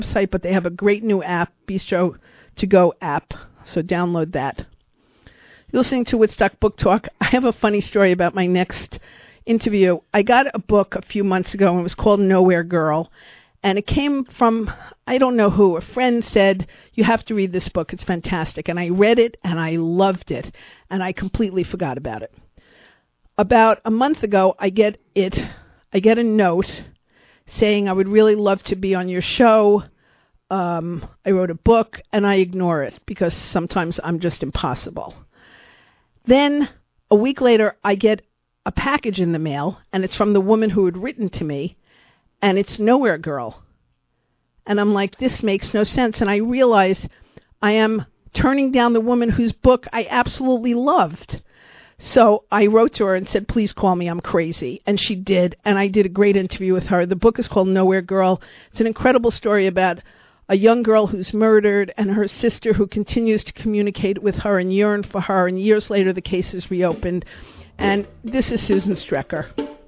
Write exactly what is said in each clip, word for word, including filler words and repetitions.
website, but they have a great new app, Bistro to Go app. So download that. You're listening to Woodstock Book Talk. I have a funny story about my next interview. I got a book a few months ago, and it was called Nowhere Girl. And it came from, I don't know who, a friend said, you have to read this book. It's fantastic. And I read it, and I loved it. And I completely forgot about it. About a month ago, I get it, I get a note saying I would really love to be on your show. Um, I wrote a book, and I ignore it because sometimes I'm just impossible. Then, a week later, I get a package in the mail, and it's from the woman who had written to me. And it's Nowhere Girl. And I'm like, this makes no sense. And I realize I am turning down the woman whose book I absolutely loved. So I wrote to her and said, please call me, I'm crazy. And she did. And I did a great interview with her. The book is called Nowhere Girl. It's an incredible story about a young girl who's murdered and her sister who continues to communicate with her and yearn for her. And years later, the case is reopened. And this is Susan Strecker.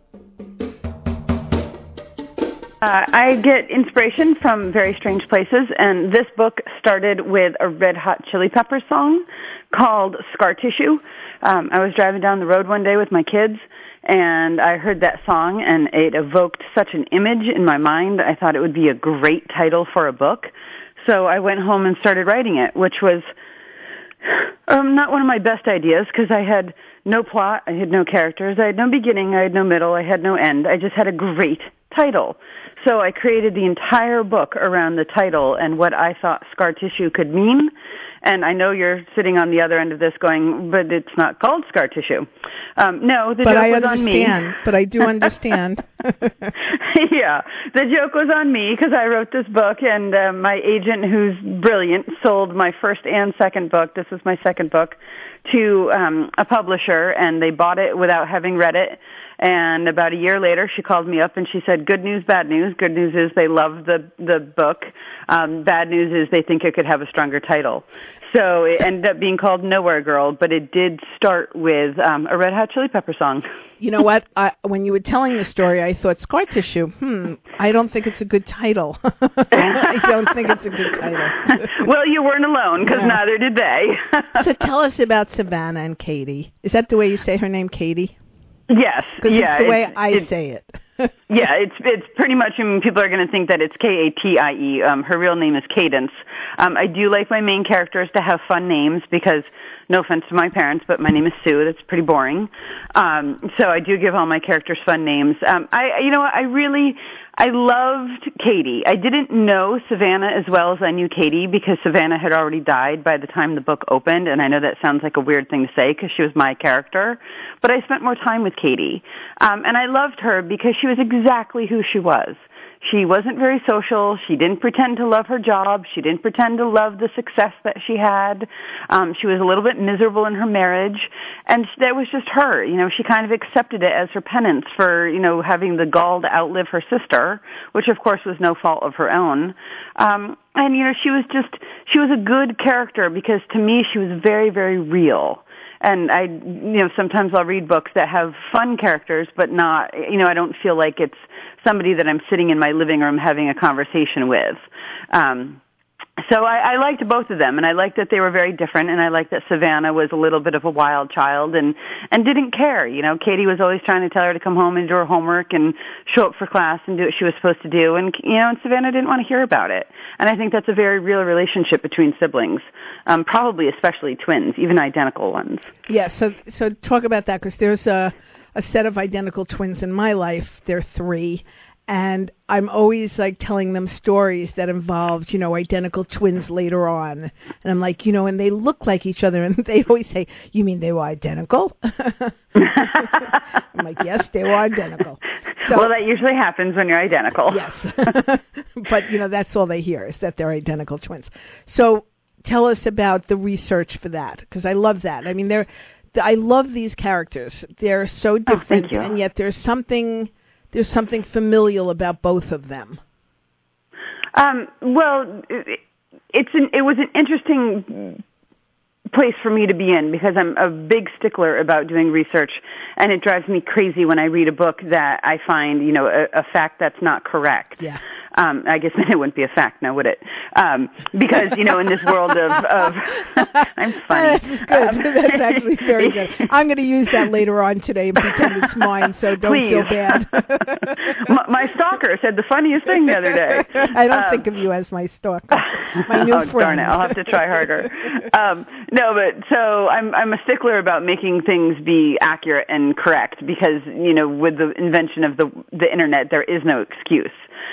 Uh, I get inspiration from very strange places, and this book started with a Red Hot Chili Peppers song called Scar Tissue. Um, I was driving down the road one day with my kids, and I heard that song, and it evoked such an image in my mind. I thought it would be a great title for a book. So I went home and started writing it, which was um, not one of my best ideas because I had no plot, I had no characters, I had no beginning, I had no middle, I had no end. I just had a great title. So I created the entire book around the title and what I thought scar tissue could mean. And I know you're sitting on the other end of this going, but it's not called scar tissue. Um, no, the but joke I was on me. But I do understand. Yeah, the joke was on me because I wrote this book, and uh, my agent, who's brilliant, sold my first and second book. This is my second book to um, a publisher, and they bought it without having read it. And about a year later, she called me up and she said, good news, bad news. Good news is they love the, the book. Um, bad news is they think it could have a stronger title. So it ended up being called Nowhere Girl, but it did start with um, a Red Hot Chili Pepper song. You know what? I, when you were telling the story, I thought scar tissue. Hmm, I don't think it's a good title. I don't think it's a good title. Well, you weren't alone because yeah. Neither did they. So tell us about Savannah and Katie. Is that the way you say her name, Katie? Yes. Because yeah, it's the way it's, I it's, say it. Yeah, it's it's pretty much, I mean, people are going to think that it's K A T I E. Um, her real name is Cadence. Um, I do like my main characters to have fun names because, no offense to my parents, but my name is Sue. That's pretty boring. Um, so I do give all my characters fun names. Um, I, you know what, I really, I loved Katie. I didn't know Savannah as well as I knew Katie because Savannah had already died by the time the book opened, and I know that sounds like a weird thing to say because she was my character, but I spent more time with Katie. Um, and I loved her because she was exactly who she was. She wasn't very social. She didn't pretend to love her job. She didn't pretend to love the success that she had. Um, she was a little bit miserable in her marriage, and that was just her. You know, she kind of accepted it as her penance for, you know, having the gall to outlive her sister, which of course was no fault of her own. Um, and, you know, she was just, she was a good character because to me she was very, very real. And I, you know, sometimes I'll read books that have fun characters, but not, you know, I don't feel like it's somebody that I'm sitting in my living room having a conversation with. Um, so I, I liked both of them, and I liked that they were very different, and I liked that Savannah was a little bit of a wild child and, and didn't care. You know, Katie was always trying to tell her to come home and do her homework and show up for class and do what she was supposed to do, and, you know, and Savannah didn't want to hear about it. And I think that's a very real relationship between siblings, um, probably especially twins, even identical ones. Yeah, so so talk about that, because there's a, a set of identical twins in my life. They're three. And I'm always, like, telling them stories that involved, you know, identical twins later on. And I'm like, you know, and they look like each other. And they always say, you mean they were identical? I'm like, yes, they were identical. So, well, that usually happens when you're identical. Yes. But, you know, that's all they hear is that they're identical twins. So tell us about the research for that, because I love that. I mean, they're, I love these characters. They're so different, oh, thank you. And yet there's something... There's something familial about both of them. Um, well, it's an, it was an interesting place for me to be in because I'm a big stickler about doing research, and it drives me crazy when I read a book that I find, you know, a, a fact that's not correct. Yeah. Um, I guess then it wouldn't be a fact now, would it? Um, because, you know, in this world of, of I'm funny. That's good. Um, That's actually very good. I'm going to use that later on today and pretend it's mine, so don't Please. feel bad. my, my stalker said the funniest thing the other day. I don't um, think of you as my stalker. My new oh, friend. Darn it, I'll have to try harder. um, no, but so I'm I'm a stickler about making things be accurate and correct because, you know, with the invention of the the internet, there is no excuse.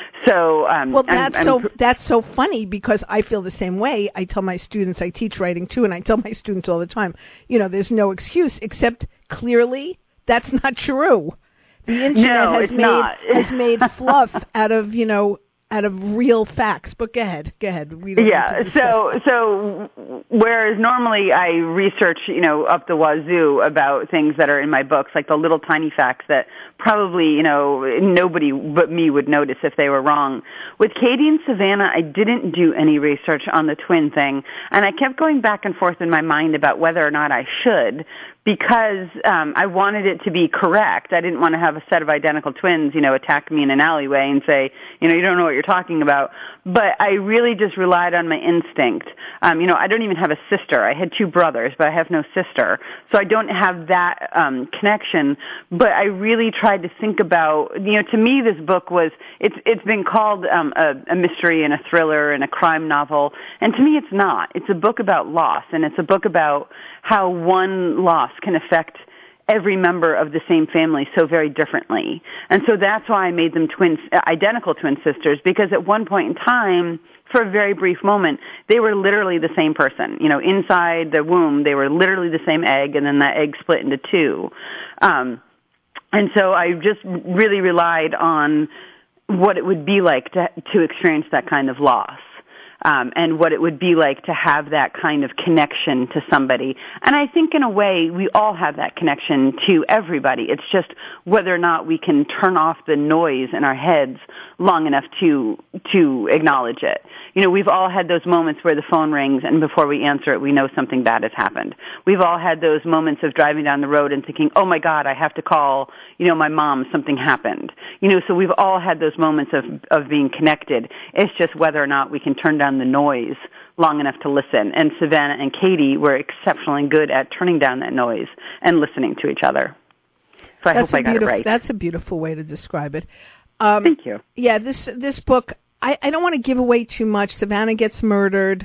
So um, well, that's I'm, so I'm, that's so funny because I feel the same way. I tell my students, I teach writing too, and I tell my students all the time, you know, there's no excuse except clearly that's not true. The internet no, has it's made not. has made fluff out of, you know, out of real facts. But go ahead, go ahead. We don't yeah. So that. so whereas normally I research, you know, up the wazoo about things that are in my books, like the little tiny facts that probably, you know, nobody but me would notice if they were wrong. With Katie and Savannah, I didn't do any research on the twin thing, and I kept going back and forth in my mind about whether or not I should, because um, I wanted it to be correct. I didn't want to have a set of identical twins, you know, attack me in an alleyway and say, you know, you don't know what you're talking about. But I really just relied on my instinct. Um, you know, I don't even have a sister. I had two brothers, but I have no sister. So I don't have that um, connection. But I really tried to think about, you know, to me this book was, it's it's been called um, a, a mystery and a thriller and a crime novel. And to me it's not. It's a book about loss, and it's a book about how one loss can affect every member of the same family so very differently. And so that's why I made them twins, identical twin sisters, because at one point in time, for a very brief moment, they were literally the same person. You know, inside the womb, they were literally the same egg, and then that egg split into two. Um, and so I just really relied on what it would be like to, to experience that kind of loss. Um, and what it would be like to have that kind of connection to somebody. And I think in a way we all have that connection to everybody. It's just whether or not we can turn off the noise in our heads long enough to to acknowledge it. You know, we've all had those moments where the phone rings and before we answer it we know something bad has happened. We've all had those moments of driving down the road and thinking, oh my God, I have to call, you know, my mom, something happened. You know, so we've all had those moments of, of being connected. It's just whether or not we can turn down the noise long enough to listen. And Savannah and Katie were exceptionally good at turning down that noise and listening to each other. So I that's hope I got it right. That's a beautiful way to describe it. Um, Thank you. Yeah, this this book, I, I don't want to give away too much. Savannah gets murdered.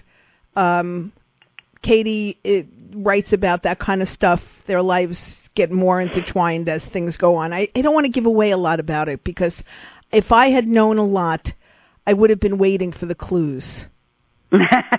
Um, Katie it, writes about that kind of stuff. Their lives get more intertwined as things go on. I, I don't want to give away a lot about it because if I had known a lot, I would have been waiting for the clues. Do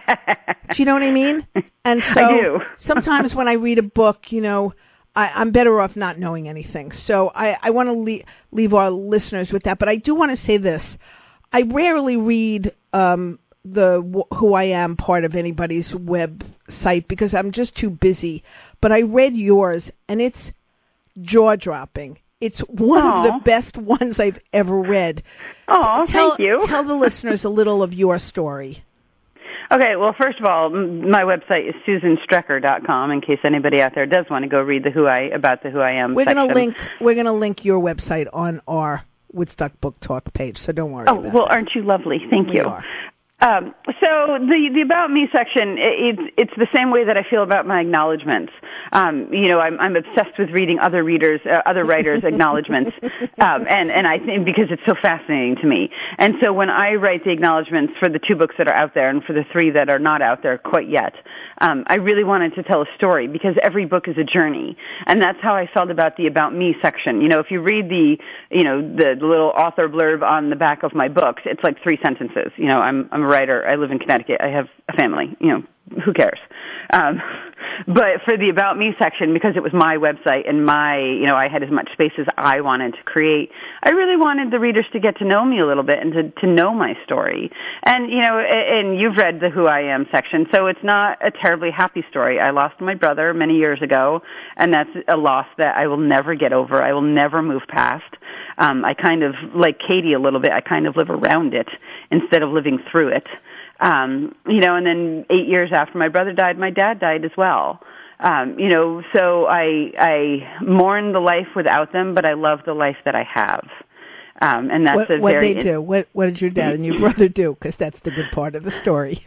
you know what I mean? And so I do. sometimes when I read a book, you know, I, I'm better off not knowing anything. So I, I want to le- leave our listeners with that. But I do want to say this. I rarely read um, the wh- Who I Am part of anybody's website because I'm just too busy. But I read yours, and it's jaw-dropping. It's one Aww. of the best ones I've ever read. Oh, tell, thank you. Tell the listeners a little of your story. Okay, well, first of all, my website is susan strecker dot com. In case anybody out there does want to go read the Who I about the Who I Am. We're section. gonna link. We're gonna link your website on our Woodstock Book Talk page, so don't worry. Oh, about well, that. aren't you lovely? Thank we you. Are. Um, so the the About Me section, it, it's it's the same way that I feel about my acknowledgments. Um, you know, I'm I'm obsessed with reading other readers, uh, other writers' acknowledgments, um, and and I think because it's so fascinating to me. And so when I write the acknowledgments for the two books that are out there and for the three that are not out there quite yet, um, I really wanted to tell a story because every book is a journey, and that's how I felt about the About Me section. You know, if you read the you know the, the little author blurb on the back of my books, it's like three sentences. You know, I'm I'm a writer. I live in Connecticut. I have a family. You know, who cares? Um, but for the About Me section, because it was my website and my, you know, I had as much space as I wanted to create, I really wanted the readers to get to know me a little bit and to, to know my story. And, you know, and you've read the Who I Am section, so it's not a terribly happy story. I lost my brother many years ago, and that's a loss that I will never get over. I will never move past. Um, I kind of, like Katie a little bit, I kind of live around it instead of living through it. Um, you know, and then eight years after my brother died, my dad died as well. Um, you know, so I, I mourn the life without them, but I love the life that I have. Um, and that's what, a what very they do. What what did your dad and your brother do? Because that's the good part of the story.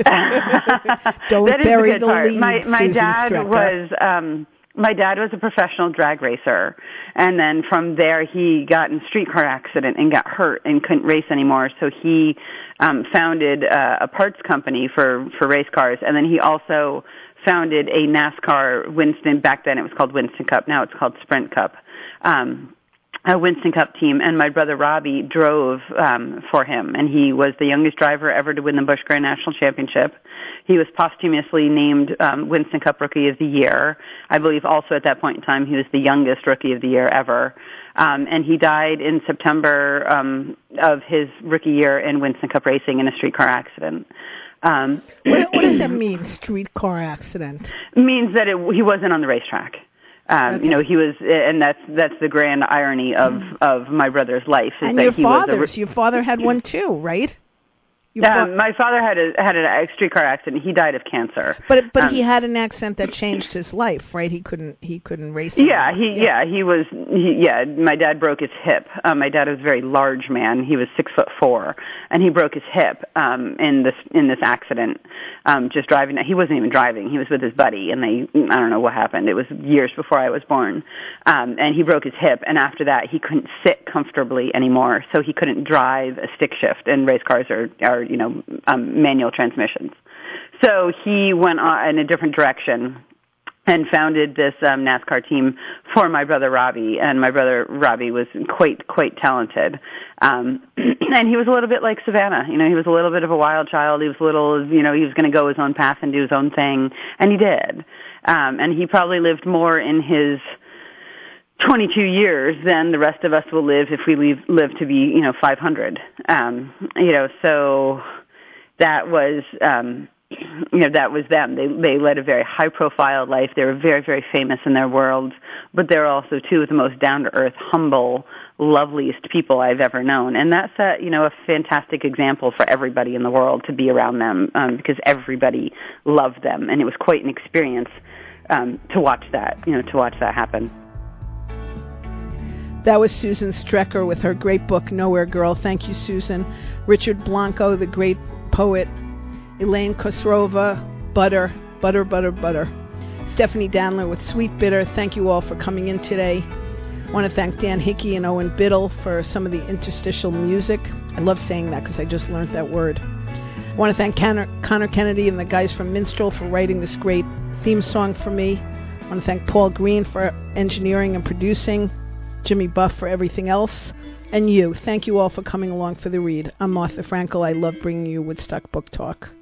Don't that bury is the, good the part. lead. My my Susan dad Strecker. was um, my dad was a professional drag racer, and then from there he got in a streetcar accident and got hurt and couldn't race anymore. So he um, founded uh, a parts company for for race cars, and then he also founded a NASCAR Winston. Back then it was called Winston Cup. Now it's called Sprint Cup. Um, a Winston Cup team, and my brother Robbie drove um, for him, and he was the youngest driver ever to win the Busch Grand National Championship. He was posthumously named um, Winston Cup Rookie of the Year. I believe also at that point in time he was the youngest Rookie of the Year ever. Um, and he died in September um, of his rookie year in Winston Cup racing in a streetcar accident. Um, what, what does that mean, streetcar accident? Means that it, he wasn't on the racetrack. Um, Okay. You know, he was, and that's that's the grand irony of, mm. of my brother's life. Is and that your he father's, was a, your father had one too, right? Um, my father had a had a streetcar accident. He died of cancer. But but um, he had an accident that changed his life, right? He couldn't he couldn't race. Yeah, he yeah. yeah he was he, yeah. My dad broke his hip. Um, my dad was a very large man. He was six foot four, and he broke his hip um, in this in this accident. Um, just driving. He wasn't even driving. He was with his buddy, and they I don't know what happened. It was years before I was born, um, and he broke his hip. And after that, he couldn't sit comfortably anymore, so he couldn't drive a stick shift. And race cars are are you know, um, manual transmissions. So he went on in a different direction and founded this um, NASCAR team for my brother Robbie. And my brother Robbie was quite, quite talented. Um, and he was a little bit like Savannah. You know, he was a little bit of a wild child. He was a little, you know, he was going to go his own path and do his own thing. And he did. Um, and he probably lived more in his twenty-two years than the rest of us will live if we leave, live to be, you know, five hundred. Um, you know, so that was, um, you know, that was them. They they led a very high-profile life. They were very, very famous in their world, but they're also two of the most down-to-earth, humble, loveliest people I've ever known. And that's a, you know, a fantastic example for everybody in the world to be around them um, because everybody loved them, and it was quite an experience um, to watch that, you know, to watch that happen. That was Susan Strecker with her great book, Nowhere Girl. Thank you, Susan. Richard Blanco, the great poet. Elaine Kosrova, Butter, Butter, Butter, Butter. Stephanie Danler with Sweet Bitter. Thank you all for coming in today. I want to thank Dan Hickey and Owen Biddle for some of the interstitial music. I love saying that because I just learned that word. I want to thank Connor, Connor Kennedy and the guys from Minstrel for writing this great theme song for me. I want to thank Paul Green for engineering and producing. Jimmy Buff for everything else, and you. Thank you all for coming along for the read. I'm Martha Frankel. I love bringing you Woodstock Book Talk.